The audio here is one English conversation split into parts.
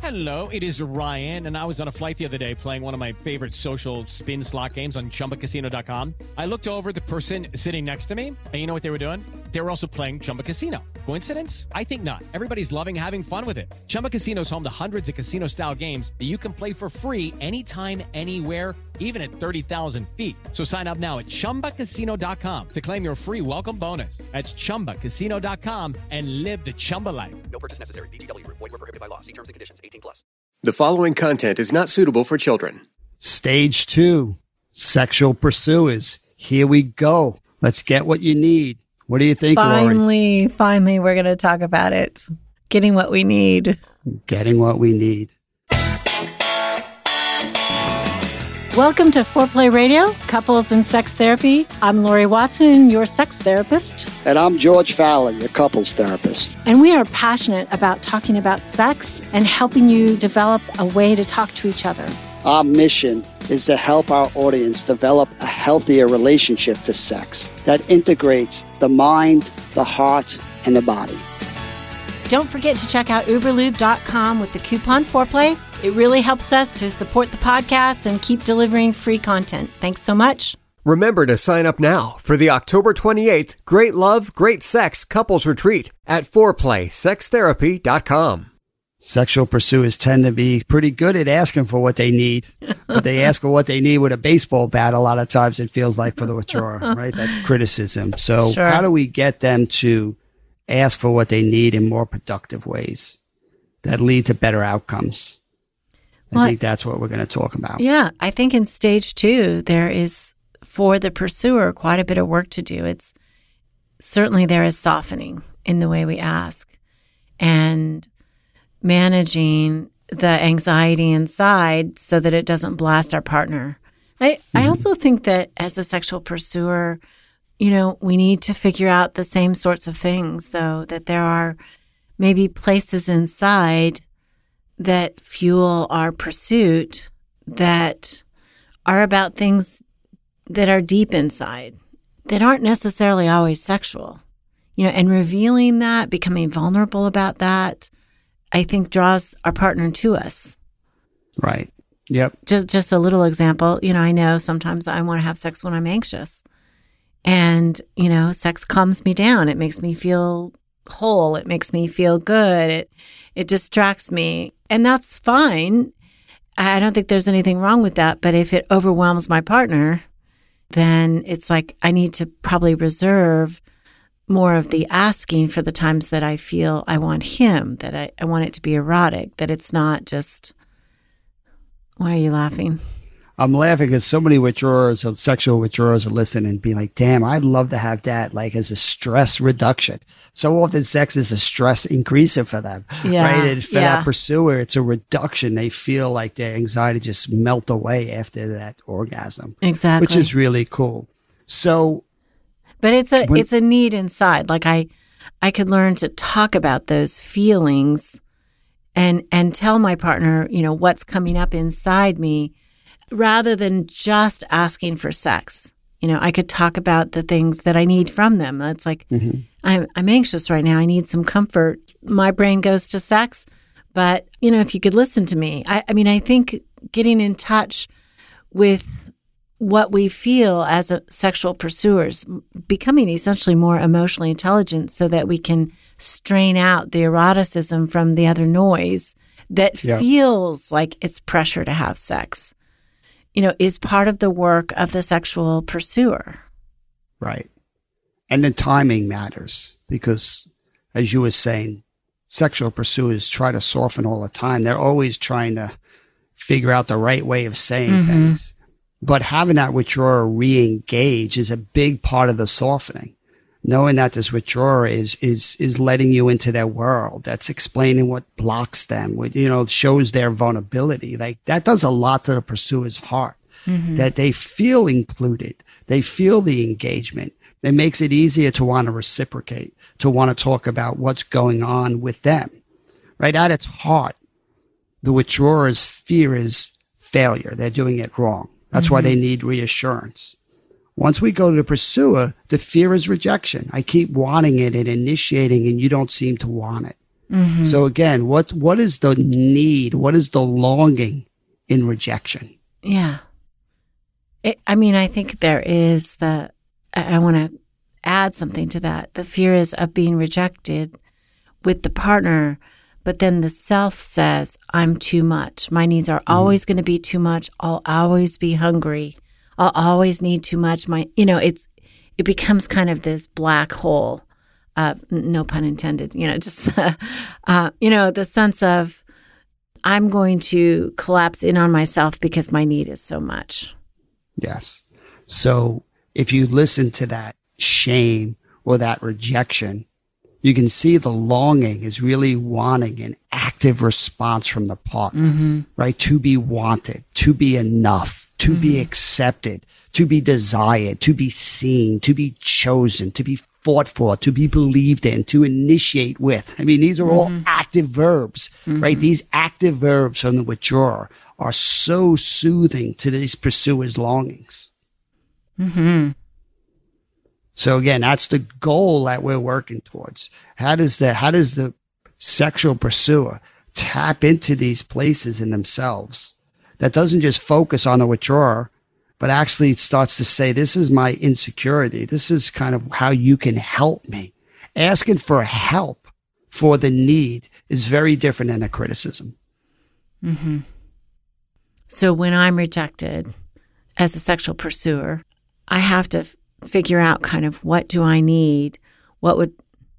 Hello, it is Ryan, and I was on a flight the other day playing one of my favorite social spin slot games on ChumbaCasino.com. I looked over at the person sitting next to me, and you know what they were doing? They were also playing Chumba Casino. Coincidence? I think not. Everybody's loving having fun with it. Chumba Casino is home to hundreds of casino-style games that you can play for free anytime, anywhere, even at 30,000 feet. So sign up now at ChumbaCasino.com to claim your free welcome bonus. That's ChumbaCasino.com and live the Chumba life. No purchase necessary. VGW. Void where prohibited by law. See terms and conditions. 18+. The following content is not suitable for children. Stage 2, sexual pursuers. Here we go. Let's get what you need. What do you think, Lori? Finally, we're going to talk about it. Getting what we need. Getting what we need. Welcome to Foreplay Radio, Couples and Sex Therapy. I'm Lori Watson, your sex therapist. And I'm George Fallon, your couples therapist. And we are passionate about talking about sex and helping you develop a way to talk to each other. Our mission is to help our audience develop a healthier relationship to sex that integrates the mind, the heart, and the body. Don't forget to check out uberlube.com with the coupon Foreplay. It really helps us to support the podcast and keep delivering free content. Thanks so much. Remember to sign up now for the October 28th Great Love, Great Sex Couples Retreat at foreplaysextherapy.com. Sexual pursuers tend to be pretty good at asking for what they need, but they ask for what they need with a baseball bat a lot of times, it feels like, for the withdrawal, right? That criticism. So Sure. How do we get them to ask for what they need in more productive ways that lead to better outcomes? I think that's what we're going to talk about. Yeah, I think in stage 2, there is, for the pursuer, quite a bit of work to do. It's certainly there is softening in the way we ask and managing the anxiety inside so that it doesn't blast our partner. I also think that as a sexual pursuer, you know, we need to figure out the same sorts of things, though, that there are maybe places inside that fuel our pursuit that are about things that are deep inside, that aren't necessarily always sexual. You know, and revealing that, becoming vulnerable about that, I think draws our partner to us. Right. Yep. Just a little example. You know, I know sometimes I want to have sex when I'm anxious. And, you know, sex calms me down. It makes me feel whole. It makes me feel good. It distracts me. And that's fine. I don't think there's anything wrong with that. But if it overwhelms my partner, then it's like I need to probably reserve more of the asking for the times that I feel I want him, that I want it to be erotic, that it's not just, why are you laughing? I'm laughing because so many withdrawers, sexual withdrawers, are listening and being like, damn, I'd love to have that, like, as a stress reduction. So often sex is a stress increaser for them, right? And for that pursuer, it's a reduction. They feel like their anxiety just melt away after that orgasm. Exactly. Which is really cool. So, but it's a need inside. Like I could learn to talk about those feelings and tell my partner, you know, what's coming up inside me, rather than just asking for sex. You know, I could talk about the things that I need from them. It's like, I'm anxious right now. I need some comfort. My brain goes to sex, but, you know, if you could listen to me. I mean, I think getting in touch with what we feel as sexual pursuers, becoming essentially more emotionally intelligent so that we can strain out the eroticism from the other noise that feels like it's pressure to have sex, you know, is part of the work of the sexual pursuer. Right. And the timing matters because, as you were saying, sexual pursuers try to soften all the time. They're always trying to figure out the right way of saying things. But having that withdrawer re-engage is a big part of the softening. Knowing that this withdrawer is letting you into their world. That's explaining what blocks them, what, you know, shows their vulnerability. Like that does a lot to the pursuer's heart, that they feel included. They feel the engagement. It makes it easier to want to reciprocate, to want to talk about what's going on with them. Right at its heart, the withdrawer's fear is failure. They're doing it wrong. That's why they need reassurance. Once we go to the pursuer, the fear is rejection. I keep wanting it and initiating, and you don't seem to want it. Mm-hmm. So again, what is the need? What is the longing in rejection? Yeah. I think there is I want to add something to that. The fear is of being rejected with the partner, but then the self says, I'm too much. My needs are always going to be too much. I'll always be hungry. I'll always need too much. It becomes kind of this black hole. No pun intended, just, the sense of I'm going to collapse in on myself because my need is so much. Yes. So if you listen to that shame or that rejection, you can see the longing is really wanting an active response from the partner, right? To be wanted, to be enough, to be accepted, to be desired, to be seen, to be chosen, to be fought for, to be believed in, to initiate with. I mean, these are all active verbs, right? These active verbs from the withdrawer are so soothing to these pursuers' longings. Mm-hmm. So again, that's the goal that we're working towards. How does the sexual pursuer tap into these places in themselves that doesn't just focus on the withdrawer, but actually starts to say, this is my insecurity. This is kind of how you can help me. Asking for help for the need is very different than a criticism. Mm-hmm. So when I'm rejected as a sexual pursuer, I have to figure out kind of what do I need? What would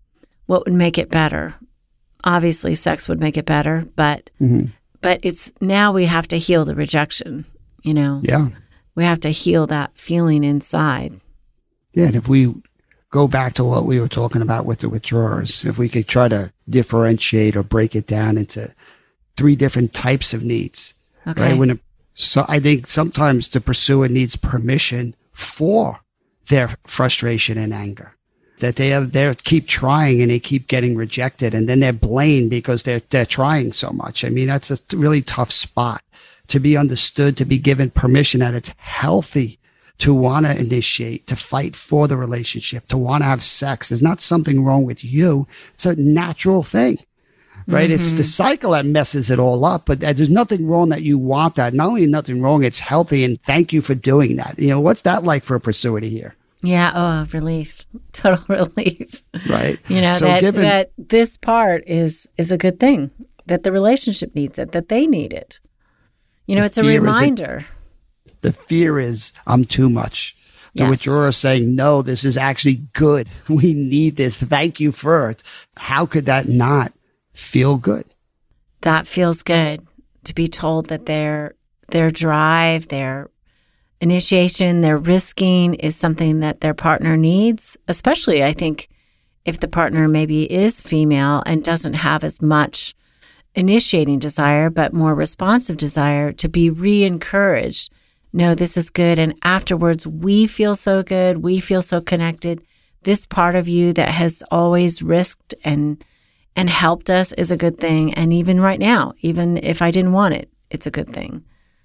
make it better? Obviously, sex would make it better, but it's now we have to heal the rejection, Yeah. We have to heal that feeling inside. Yeah, and if we go back to what we were talking about with the withdrawers, if we could try to differentiate or break it down into 3 different types of needs, Okay. right? So I think sometimes the pursuer needs permission for their frustration and anger, that they keep trying and they keep getting rejected, and then they're blamed because they're trying so much. I mean, that's a really tough spot to be understood, to be given permission that it's healthy to want to initiate, to fight for the relationship, to want to have sex. There's not something wrong with you. It's a natural thing, right? It's the cycle that messes it all up, but there's nothing wrong that you want that. Not only nothing wrong, it's healthy, and thank you for doing that. What's that like for a pursuer to hear? Yeah. Oh, relief. Total relief. Right. So that this part is a good thing, that the relationship needs it, that they need it. It's a reminder. The fear is, I'm too much. The withdrawer is saying, no, this is actually good. We need this. Thank you for it. How could that not feel good? That feels good, to be told that their drive, their initiation, their risking is something that their partner needs, especially, I think, if the partner maybe is female and doesn't have as much initiating desire, but more responsive desire, to be re-encouraged. No, this is good. And afterwards, we feel so good. We feel so connected. This part of you that has always risked and helped us is a good thing. And even right now, even if I didn't want it, it's a good thing.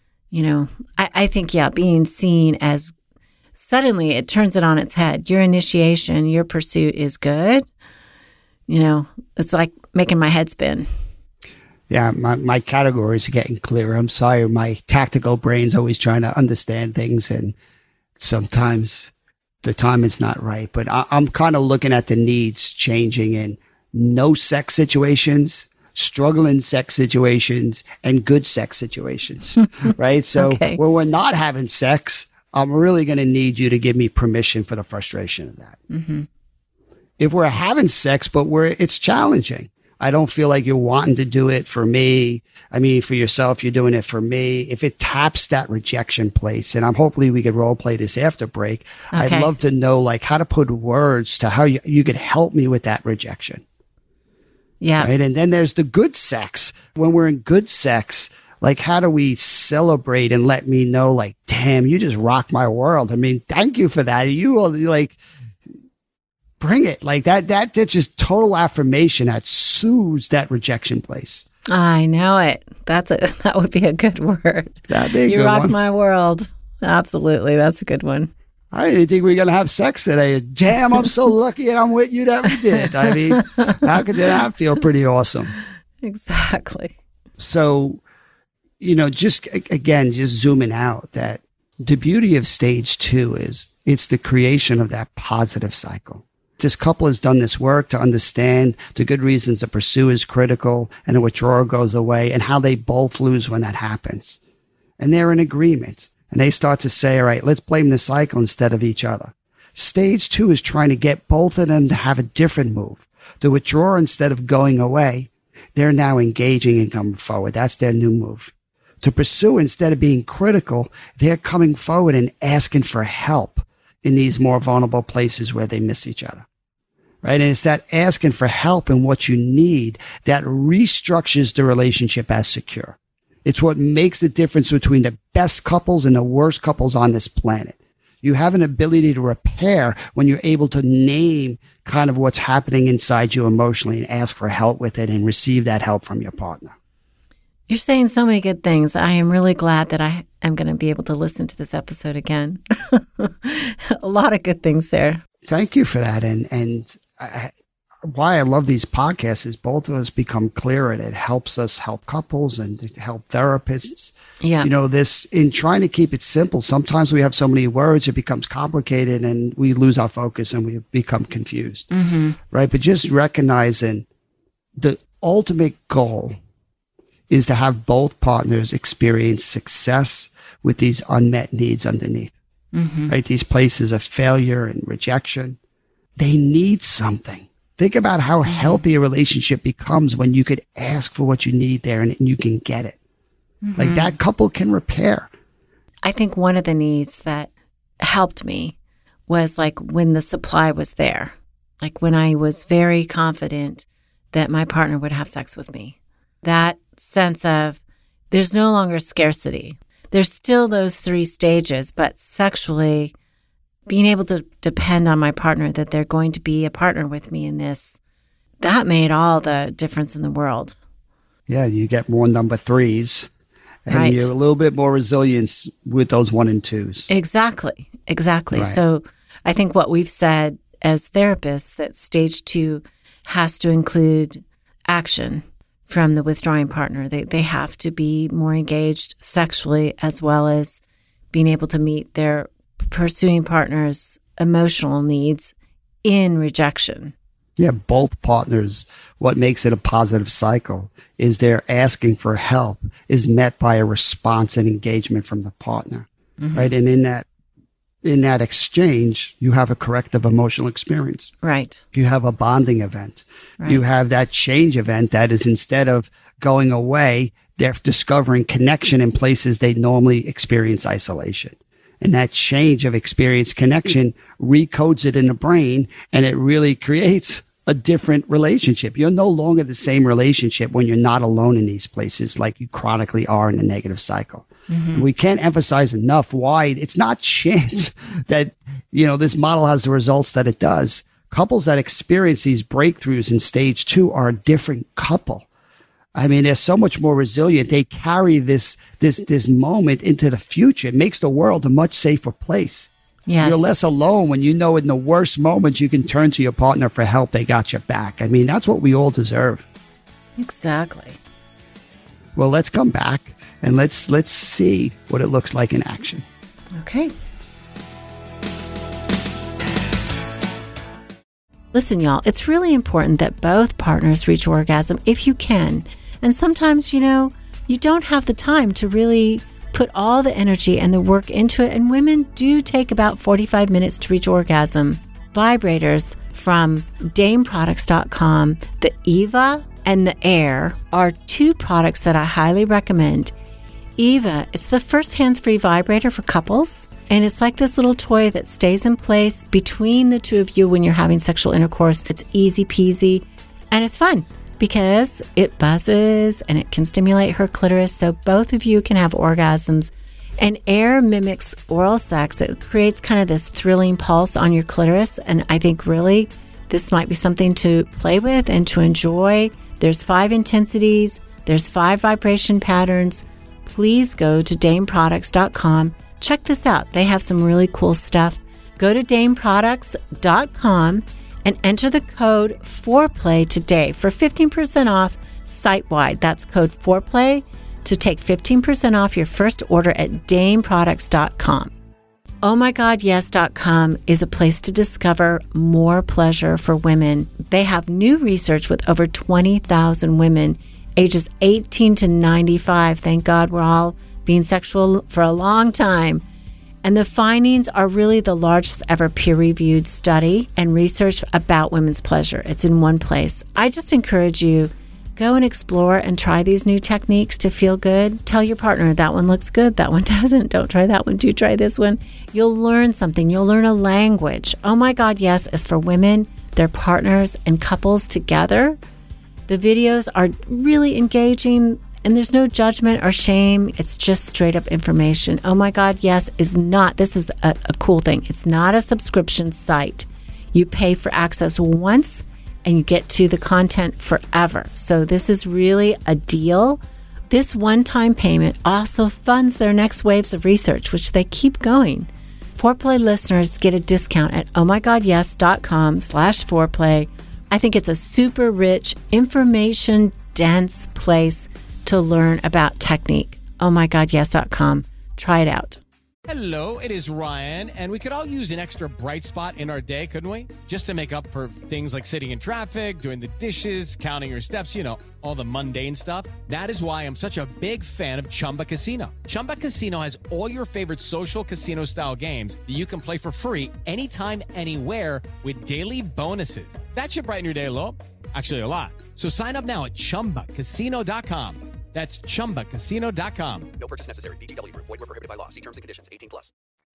I think, being seen as suddenly it turns it on its head. Your initiation, your pursuit is good. It's like making my head spin. Yeah, my categories are getting clearer. I'm sorry, my tactical brain's always trying to understand things, and sometimes the time is not right. But I'm kind of looking at the needs changing in no sex situations, struggling sex situations, and good sex situations, right? So when we're not having sex, I'm really going to need you to give me permission for the frustration of that. Mm-hmm. If we're having sex, but it's challenging, I don't feel like you're wanting to do it for me. I mean, for yourself, you're doing it for me. If it taps that rejection place, and hopefully we could role play this after break, I'd love to know how to put words to how you could help me with that rejection. Yeah. Right. And then there's the good sex. When we're in good sex, how do we celebrate and let me know, damn, you just rock my world. I mean, thank you for that. You bring it that's just total affirmation that soothes that rejection place. I know it. That would be a good word. That'd be a good one. You rock my world. Absolutely. That's a good one. I didn't think we were going to have sex today. Damn, I'm so lucky and I'm with you that we did. I mean, how could that feel pretty awesome? Exactly. So, just zooming out, that the beauty of stage 2 is it's the creation of that positive cycle. This couple has done this work to understand the good reasons to pursue is critical and the withdrawal goes away and how they both lose when that happens. And they're in agreement. And they start to say, all right, let's blame the cycle instead of each other. Stage 2 is trying to get both of them to have a different move. The withdrawer, instead of going away, they're now engaging and coming forward. That's their new move. To pursue, instead of being critical, they're coming forward and asking for help in these more vulnerable places where they miss each other. Right? And it's that asking for help and what you need that restructures the relationship as secure. It's what makes the difference between the best couples and the worst couples on this planet. You have an ability to repair when you're able to name kind of what's happening inside you emotionally and ask for help with it and receive that help from your partner. You're saying so many good things. I am really glad that I am going to be able to listen to this episode again. A lot of good things there. Thank you for that. And why I love these podcasts is both of us become clearer, and it helps us help couples and help therapists. Yeah. This, in trying to keep it simple, sometimes we have so many words, it becomes complicated and we lose our focus and we become confused. Mm-hmm. Right. But just recognizing the ultimate goal is to have both partners experience success with these unmet needs underneath. Mm-hmm. Right. These places of failure and rejection. They need something. Think about how healthy a relationship becomes when you could ask for what you need there and you can get it. Mm-hmm. Like that couple can repair. I think one of the needs that helped me was like when the supply was there, like when I was very confident that my partner would have sex with me. That sense of there's no longer scarcity. There's still those 3 stages, but sexually, being able to depend on my partner, that they're going to be a partner with me in this, that made all the difference in the world. Yeah, you get more number 3s and right. You're a little bit more resilient with those 1 and 2s. Exactly. Right. So I think what we've said as therapists, that stage 2 has to include action from the withdrawing partner. They have to be more engaged sexually as well as being able to meet their pursuing partner's emotional needs in rejection. Yeah, both partners, what makes it a positive cycle is they're asking for help is met by a response and engagement from the partner, mm-hmm. right? And in that exchange, you have a corrective emotional experience. Right. You have a bonding event. Right. You have that change event that is, instead of going away, they're discovering connection in places they normally experience isolation. And that change of experience connection recodes it in the brain, and it really creates a different relationship. You're no longer the same relationship when you're not alone in these places like you chronically are in a negative cycle. Mm-hmm. We can't emphasize enough why it's not chance that, this model has the results that it does. Couples that experience these breakthroughs in stage 2 are a different couple. I mean, they're so much more resilient. They carry this moment into the future. It makes the world a much safer place. Yes. You're less alone when you know in the worst moments you can turn to your partner for help. They got your back. I mean, that's what we all deserve. Exactly. Well, let's come back and let's see what it looks like in action. Okay. Listen, y'all, it's really important that both partners reach orgasm if you can. And sometimes, you don't have the time to really put all the energy and the work into it. And women do take about 45 minutes to reach orgasm. Vibrators from DameProducts.com, the Eva and the Air, are 2 products that I highly recommend. Eva, it's the first hands-free vibrator for couples. And it's like this little toy that stays in place between the 2 of you when you're having sexual intercourse. It's easy peasy and it's fun because it buzzes and it can stimulate her clitoris so both of you can have orgasms. And Air mimics oral sex. It creates kind of this thrilling pulse on your clitoris. And I think really this might be something to play with and to enjoy. There's 5 intensities. There's 5 vibration patterns. Please go to DameProducts.com. Check this out. They have some really cool stuff Go to dameproducts.com and enter the code FOREPLAY today for 15% off site-wide. That's code FOREPLAY to take 15% off your first order at dameproducts.com. OhMyGodYes.com is a place to discover more pleasure for women. They have new research with over 20,000 women ages 18 to 95. Thank God we're all being sexual for a long time. And the findings are really the largest ever peer-reviewed study and research about women's pleasure. It's in one place. I just encourage you, go and explore and try these new techniques to feel good. Tell your partner, that one looks good, that one doesn't. Don't try that one, do try this one. You'll learn something. You'll learn a language. Oh My God Yes is for women, their partners, and couples together. The videos are really engaging, and there's no judgment or shame. It's just straight up information. Oh My God Yes is not, this is a cool thing. It's not a subscription site. You pay for access once and you get to the content forever. So this is really a deal. This one-time payment also funds their next waves of research, which they keep going. Foreplay listeners get a discount at ohmygodyes.com/foreplay. I think it's a super rich, information-dense place to learn about technique. ohmygodyes.com. Try it out. Hello, it is Ryan, and we could all use an extra bright spot in our day, couldn't we? Just to make up for things like sitting in traffic, doing the dishes, counting your steps, you know, all the mundane stuff. That is why I'm such a big fan of Chumba Casino. Chumba Casino has all your favorite social casino-style games that you can play for free anytime, anywhere with daily bonuses. That should brighten your day a little. Actually, a lot. So sign up now at ChumbaCasino.com. That's ChumbaCasino.com. No purchase necessary. VGW Group. Void where prohibited by law. See terms and conditions. 18+.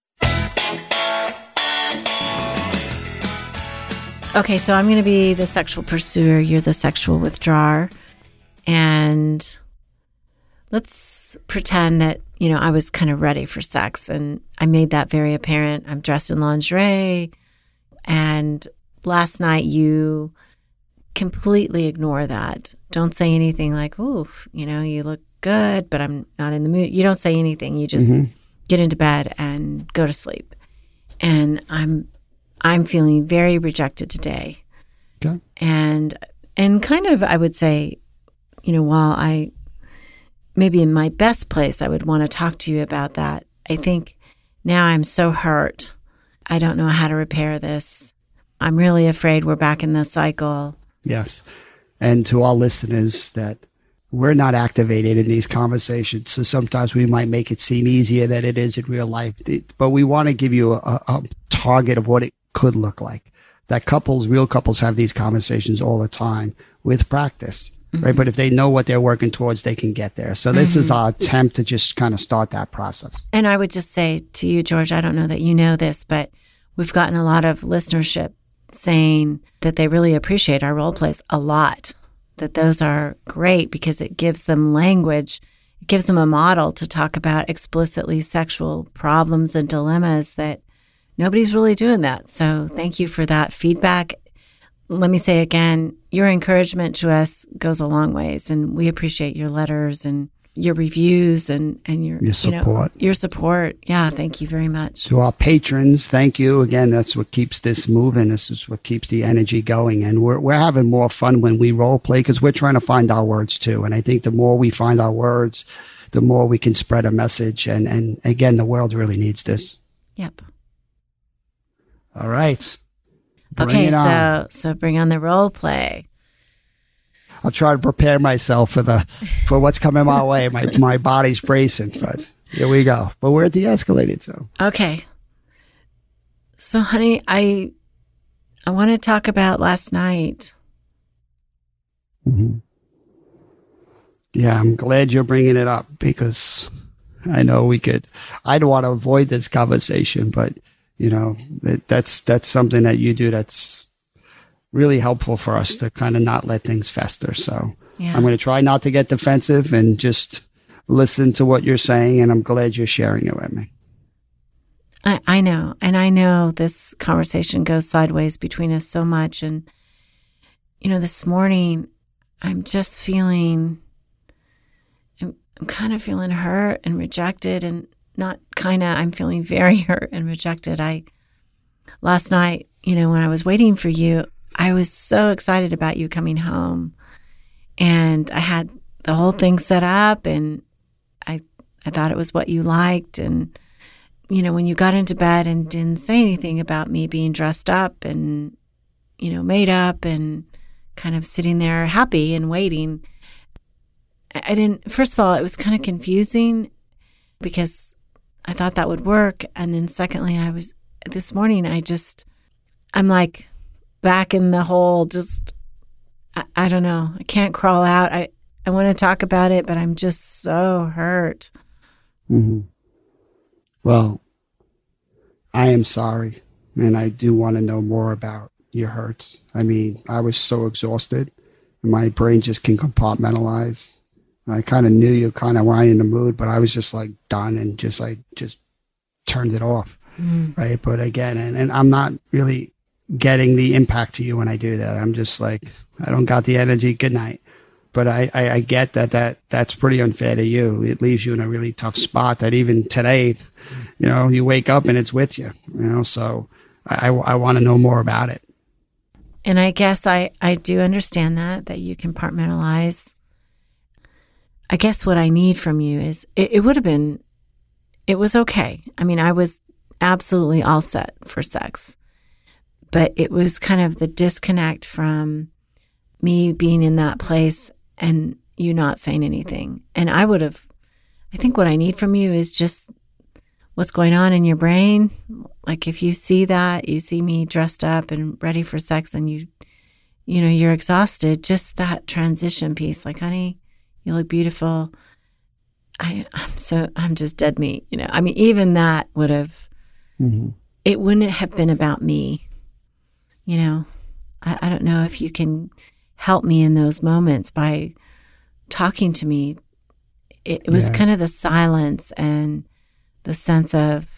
Okay, so I'm going to be the sexual pursuer. You're the sexual withdrawer. And let's pretend that, you know, I was kind of ready for sex. And I made that very apparent. I'm dressed in lingerie. And last night you completely ignore that. Don't say anything like, ooh, you know, you look good, but I'm not in the mood. You don't say anything. You just get into bed and go to sleep. And I'm feeling very rejected today. Okay. And kind of, I would say, you know, while I maybe in my best place, I would want to talk to you about that. I think now I'm so hurt. I don't know how to repair this. I'm really afraid we're back in the cycle. Yes. And to all listeners, that we're not activated in these conversations. So sometimes we might make it seem easier than it is in real life. But we want to give you a target of what it could look like. That real couples have these conversations all the time with practice, right? But if they know what they're working towards, they can get there. So this is our attempt to just kind of start that process. And I would just say to you, George, I don't know that you know this, but we've gotten a lot of listenership saying that they really appreciate our role plays a lot, that those are great because it gives them language, it gives them a model to talk about explicitly sexual problems and dilemmas that nobody's really doing that. So thank you for that feedback. Let me say again, your encouragement to us goes a long ways, and we appreciate your letters and your reviews and your support. Your support. Yeah, thank you very much. To our patrons, thank you. Again, that's what keeps this moving. This is what keeps the energy going. And we're having more fun when we role play because we're trying to find our words too. And I think the more we find our words, the more we can spread a message. And again, the world really needs this. Yep. All right. So bring on the role play. I'll try to prepare myself for what's coming my way. My body's bracing, but here we go. But we're de-escalated, so. Okay. So, honey, I want to talk about last night. Mm-hmm. Yeah, I'm glad you're bringing it up because I know I'd want to avoid this conversation, but you know, that's something that you do that's really helpful for us to kind of not let things fester. So yeah. I'm going to try not to get defensive and just listen to what you're saying. And I'm glad you're sharing it with me. I know. And I know this conversation goes sideways between us so much. And, you know, this morning I'm just feeling, I'm kind of feeling hurt and rejected and not kind of, I'm feeling very hurt and rejected. last night, when I was waiting for you, I was so excited about you coming home. And I had the whole thing set up, and I thought it was what you liked. And, when you got into bed and didn't say anything about me being dressed up and, made up and kind of sitting there happy and waiting, first of all, it was kind of confusing because I thought that would work. And then secondly, this morning, I'm like back in the hole, I don't know. I can't crawl out. I want to talk about it, but I'm just so hurt. Mm-hmm. Well, I am sorry, and I do want to know more about your hurts. I mean, I was so exhausted, and my brain just can compartmentalize. And I kind of knew you kind of weren't in the mood, but I was just like done and just turned it off, right? But again, and I'm not really getting the impact to you when I do that. I'm just like, I don't got the energy. Good night. But I get that's pretty unfair to you. It leaves you in a really tough spot that even today, you wake up and it's with you, so I want to know more about it. And I guess I do understand that you compartmentalize. I guess what I need from you is, it was okay. I mean, I was absolutely all set for sex, but it was kind of the disconnect from me being in that place and you not saying anything. And I think what I need from you is just what's going on in your brain. Like if you see that, you see me dressed up and ready for sex and you're exhausted, just that transition piece. Like, honey, you look beautiful. I'm just dead meat. I mean, even that would have, it wouldn't have been about me. I don't know if you can help me in those moments by talking to me. It was kind of the silence and the sense of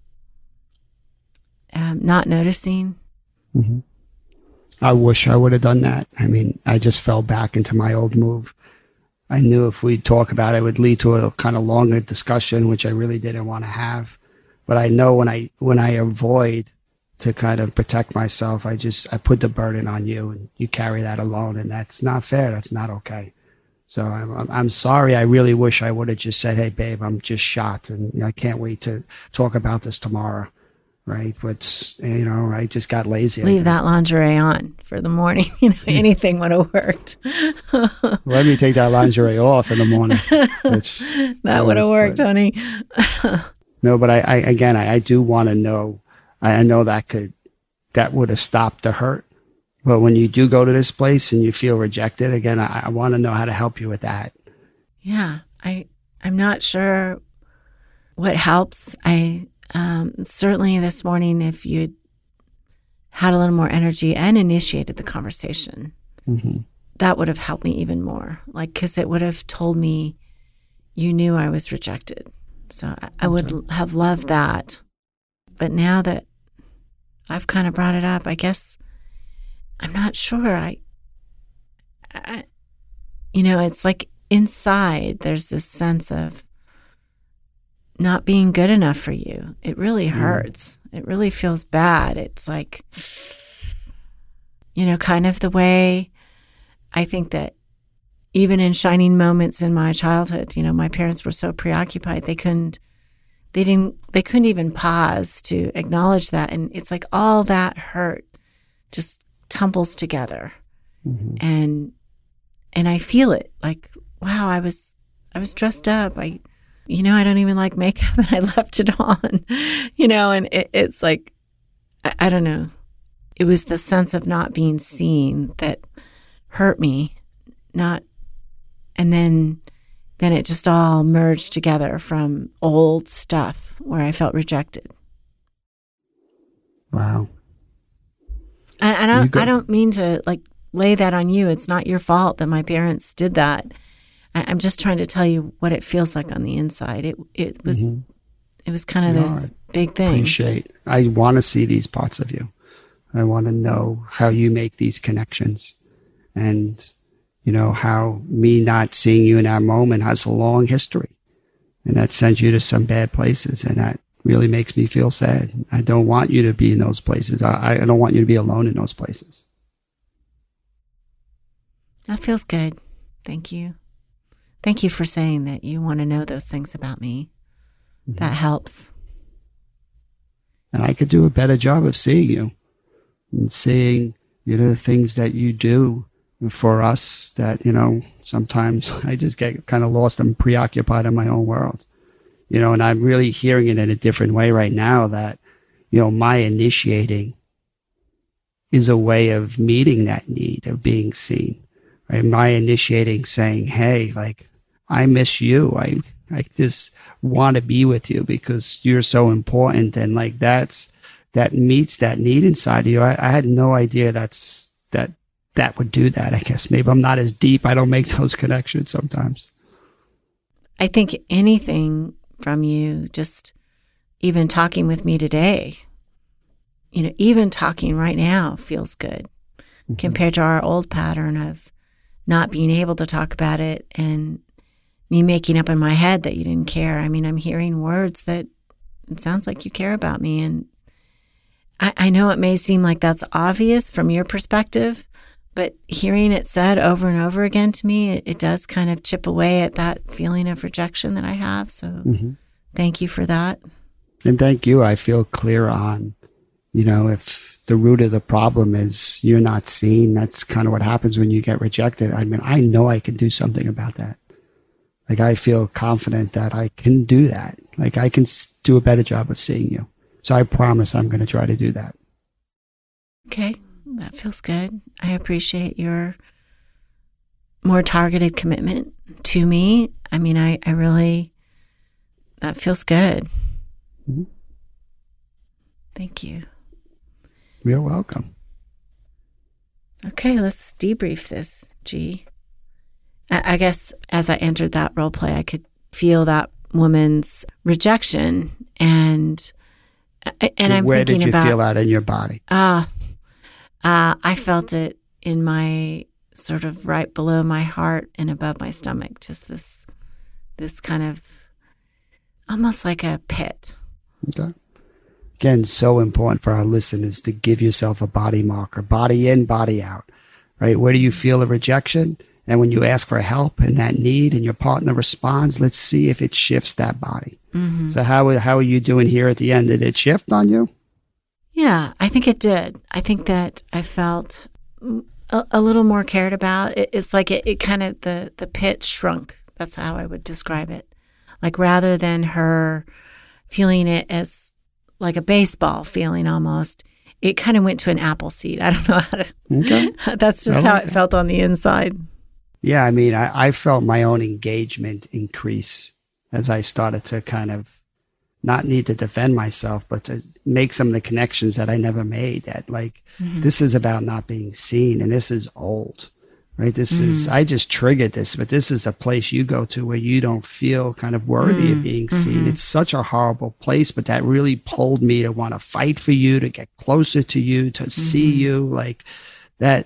not noticing. Mm-hmm. I wish I would have done that. I mean, I just fell back into my old move. I knew if we talk about it, it would lead to a kind of longer discussion, which I really didn't want to have. But I know when I avoid to kind of protect myself, I put the burden on you, and you carry that alone, and that's not fair. That's not okay. So I'm sorry. I really wish I would have just said, "Hey, babe, I'm just shot, and I can't wait to talk about this tomorrow." Right? But I just got lazy. Leave that lingerie on for the morning. Anything would have worked. Let me take that lingerie off in the morning. That would have worked, honey. No, but I do want to know. I know that would have stopped the hurt. But when you do go to this place and you feel rejected, again, I want to know how to help you with that. Yeah, I'm not sure what helps. Certainly this morning, if you had a little more energy and initiated the conversation, that would have helped me even more. Like, because it would have told me you knew I was rejected. So I would have loved that. But now that I've kind of brought it up, I guess I'm not sure. I it's like inside there's this sense of not being good enough for you. It really hurts. It really feels bad. It's like, kind of the way I think that even in shining moments in my childhood, my parents were so preoccupied they couldn't even pause to acknowledge that. And it's like all that hurt just tumbles together. And I feel it like, wow, I was dressed up. I don't even like makeup and I left it on, and it's like, I don't know. It was the sense of not being seen that hurt me, and then it just all merged together from old stuff where I felt rejected. Wow. And I don't mean to lay that on you. It's not your fault that my parents did that. I'm just trying to tell you what it feels like on the inside. It was kind of this big thing. I want to see these parts of you. I want to know how you make these connections, and how me not seeing you in that moment has a long history, and that sends you to some bad places, and that really makes me feel sad. I don't want you to be in those places. I don't want you to be alone in those places. That feels good. Thank you. Thank you for saying that you want to know those things about me. Mm-hmm. That helps. And I could do a better job of seeing you and seeing, the things that you do for us that, sometimes I just get kind of lost and preoccupied in my own world, and I'm really hearing it in a different way right now that, my initiating is a way of meeting that need of being seen, right? My initiating saying, hey, like, I miss you. I just want to be with you because you're so important. And like, that meets that need inside of you. I had no idea that would do that. I guess maybe I'm not as deep. I don't make those connections sometimes. I think anything from you, just even talking with me today, even talking right now feels good compared to our old pattern of not being able to talk about it and me making up in my head that you didn't care. I mean, I'm hearing words that it sounds like you care about me. And I know it may seem like that's obvious from your perspective, but hearing it said over and over again to me, it does kind of chip away at that feeling of rejection that I have. So thank you for that. And thank you. I feel clear on, if the root of the problem is you're not seen, that's kind of what happens when you get rejected. I mean, I know I can do something about that. Like, I feel confident that I can do that. Like, I can do a better job of seeing you. So I promise I'm going to try to do that. Okay. That feels good. I appreciate your more targeted commitment to me. I mean, I really, that feels good. Mm-hmm. Thank you. You're welcome. Okay, let's debrief this, G. I guess as I entered that role play, I could feel that woman's rejection, and I'm where thinking did you about, feel that in your body? I felt it in my sort of right below my heart and above my stomach. Just this kind of almost like a pit. Okay. Again, so important for our listeners to give yourself a body marker, body in, body out, right? Where do you feel a rejection? And when you ask for help and that need and your partner responds, let's see if it shifts that body. Mm-hmm. So how are you doing here at the end? Did it shift on you? Yeah, I think it did. I think that I felt a little more cared about. It's like it kind of, the pit shrunk. That's how I would describe it. Like, rather than her feeling it as like a baseball feeling almost, it kind of went to an apple seed. I don't know how to. Okay. That's just how it felt on the inside. Yeah, I mean, I felt my own engagement increase as I started to kind of not need to defend myself, but to make some of the connections that I never made, that like, this is about not being seen, and this is old, right? This is, I just triggered this, but this is a place you go to where you don't feel kind of worthy of being seen. It's such a horrible place, but that really pulled me to want to fight for you, to get closer to you, to see you, like that.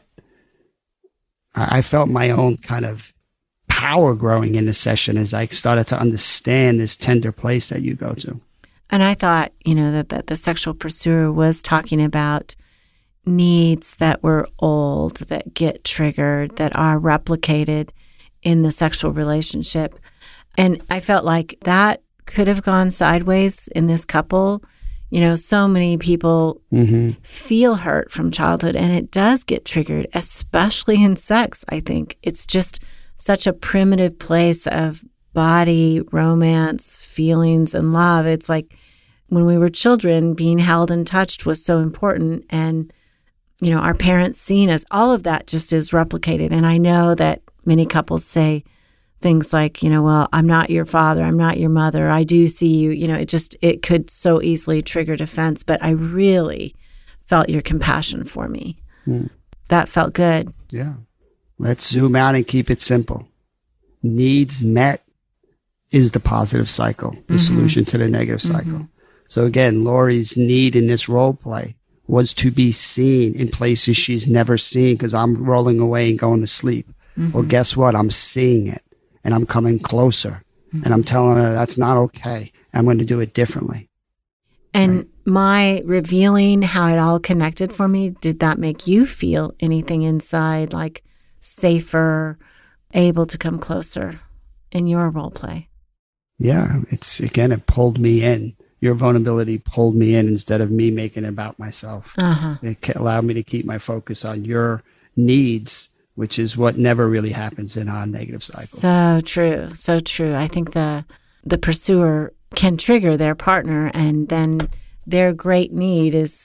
I felt my own kind of power growing in the session as I started to understand this tender place that you go to. And I thought, that the sexual pursuer was talking about needs that were old, that get triggered, that are replicated in the sexual relationship. And I felt like that could have gone sideways in this couple. So many people feel hurt from childhood, and it does get triggered, especially in sex, I think. It's just such a primitive place of body, romance, feelings, and love. It's like when we were children, being held and touched was so important. And, our parents seeing us, all of that just is replicated. And I know that many couples say things like, well, I'm not your father, I'm not your mother, I do see you, it could so easily trigger defense. But I really felt your compassion for me. That felt good. Yeah. Let's zoom out and keep it simple. Needs met is the positive cycle, the solution to the negative cycle. So again, Lori's need in this role play was to be seen in places she's never seen, because I'm rolling away and going to sleep. Well, guess what? I'm seeing it, and I'm coming closer, and I'm telling her that's not okay. I'm going to do it differently. And my revealing how it all connected for me, did that make you feel anything inside, like safer, able to come closer in your role play? Yeah, it pulled me in. Your vulnerability pulled me in instead of me making it about myself. It allowed me to keep my focus on your needs, which is what never really happens in our negative cycle. So true. So true. I think the pursuer can trigger their partner, and then their great need is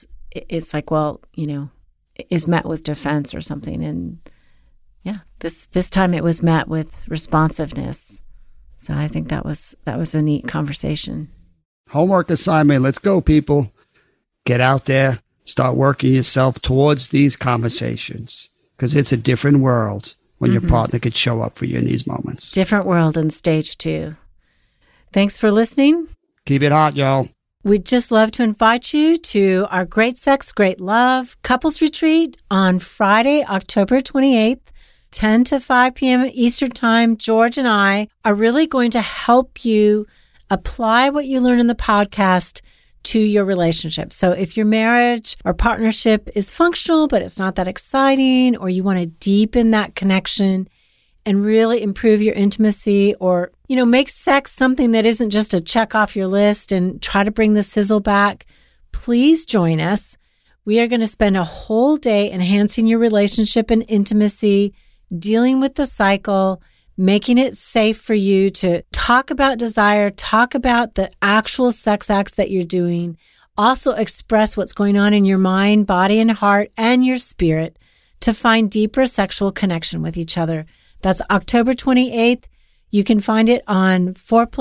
met with defense or something. And yeah, this time it was met with responsiveness. So I think that was a neat conversation. Homework assignment. Let's go, people. Get out there. Start working yourself towards these conversations, because it's a different world when your partner could show up for you in these moments. Different world in stage 2. Thanks for listening. Keep it hot, y'all. We'd just love to invite you to our Great Sex, Great Love couples retreat on Friday, October 28th, 10 to 5 p.m. Eastern Time. George and I are really going to help you apply what you learn in the podcast to your relationship. So if your marriage or partnership is functional, but it's not that exciting, or you want to deepen that connection and really improve your intimacy, or, make sex something that isn't just a check off your list and try to bring the sizzle back, please join us. We are going to spend a whole day enhancing your relationship and intimacy, dealing with the cycle, making it safe for you to talk about desire, talk about the actual sex acts that you're doing, also express what's going on in your mind, body, and heart, and your spirit to find deeper sexual connection with each other. That's October 28th. You can find it on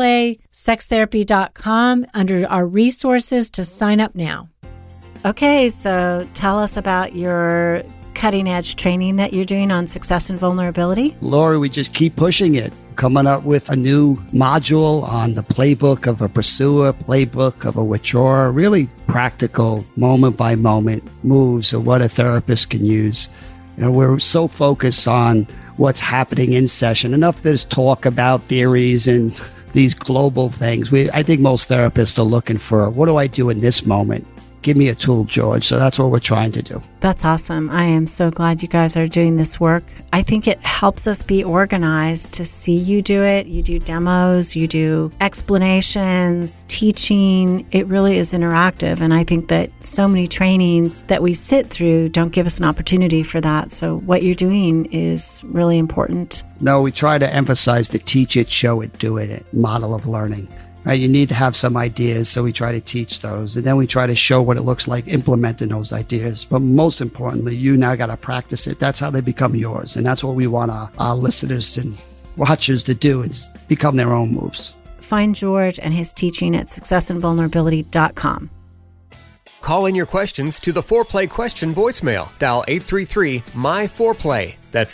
foreplaysextherapy.com under our resources to sign up now. Okay, so tell us about your cutting edge training that you're doing on success and vulnerability. Lori, we just keep pushing it, coming up with a new module on the playbook of a pursuer, playbook of a withdrawer, really practical moment by moment moves of what a therapist can use. We're so focused on what's happening in session. Enough there's talk about theories and these global things. I think most therapists are looking for, what do I do in this moment? Give me a tool, George. So that's what we're trying to do. That's awesome. I am so glad you guys are doing this work. I think it helps us be organized to see you do it. You do demos, you do explanations, teaching. It really is interactive. And I think that so many trainings that we sit through don't give us an opportunity for that. So what you're doing is really important. No, we try to emphasize the teach it, show it, do it model of learning. Right, you need to have some ideas, so we try to teach those. And then we try to show what it looks like implementing those ideas. But most importantly, you now got to practice it. That's how they become yours. And that's what we want our listeners and watchers to do, is become their own moves. Find George and his teaching at successandvulnerability.com. Call in your questions to the Foreplay question voicemail. Dial 833-MY-4PLAY. That's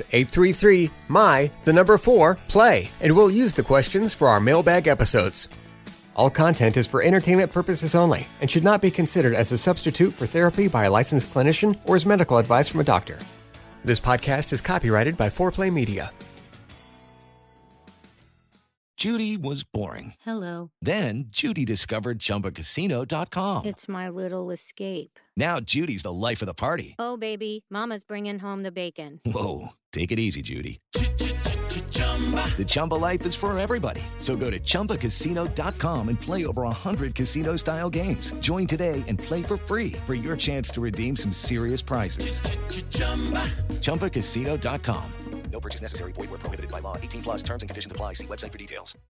833-MY-4-PLAY. And we'll use the questions for our mailbag episodes. All content is for entertainment purposes only and should not be considered as a substitute for therapy by a licensed clinician or as medical advice from a doctor. This podcast is copyrighted by Foreplay Media. Judy was boring. Hello. Then Judy discovered ChumbaCasino.com. It's my little escape. Now Judy's the life of the party. Oh, baby, mama's bringing home the bacon. Whoa, take it easy, Judy. The Chumba life is for everybody. So go to ChumbaCasino.com and play over 100 casino-style games. Join today and play for free for your chance to redeem some serious prizes. ChumbaCasino.com. No purchase necessary. Void where prohibited by law. 18+ terms and conditions apply. See website for details.